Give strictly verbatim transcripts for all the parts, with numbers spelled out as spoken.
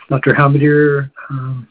Doctor Halberdier um,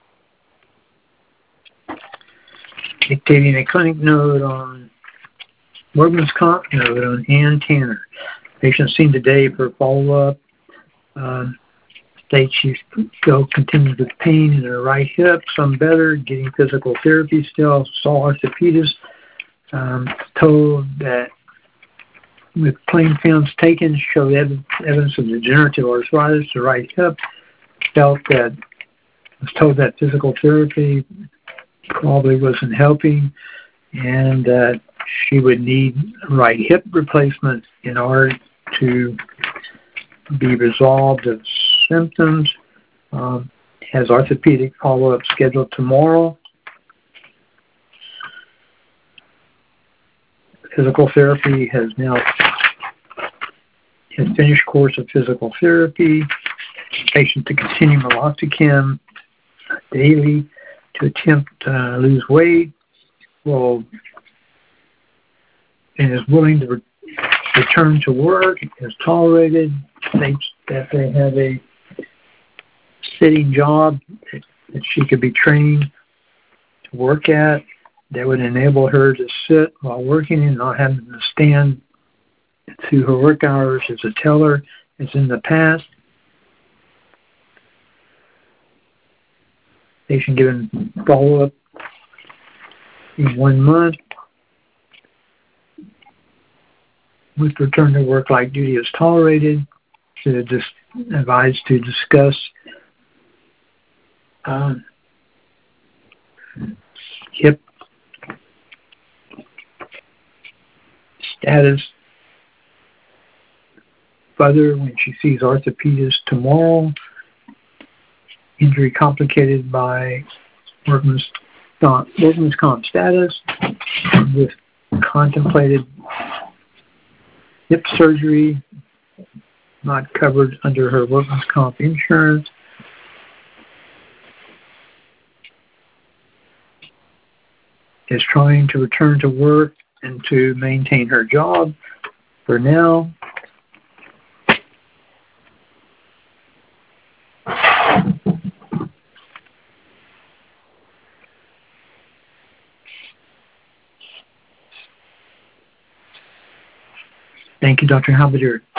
dictating a clinic note on workman's comp note on Ann Tanner. Patient seen today for follow-up. Um, states she's still continues with pain in her right hip, some better, getting physical therapy still, saw orthopedist, um, told that with plain films taken showed ev- evidence of degenerative arthritis, the right hip, felt that, was told that physical therapy probably wasn't helping and that she would need right hip replacement in order to be resolved of symptoms. Um, has orthopedic follow-up scheduled tomorrow. Physical therapy has now has finished course of physical therapy. Patient to continue meloxicam daily to attempt to uh, lose weight. Will and is willing to re- return to work. Is tolerated. States that they have a sitting job that she could be trained to work at that would enable her to sit while working and not having to stand through her work hours as a teller as in the past. Patient given follow-up in one month with return to work like duty is tolerated. To just advised to discuss um, hip status further when she sees orthopedist tomorrow. Injury complicated by workman's comp, workman's comp status with contemplated hip surgery not covered under her workman's comp insurance. Is trying to return to work and to maintain her job for now. Thank you, Doctor Halberdier.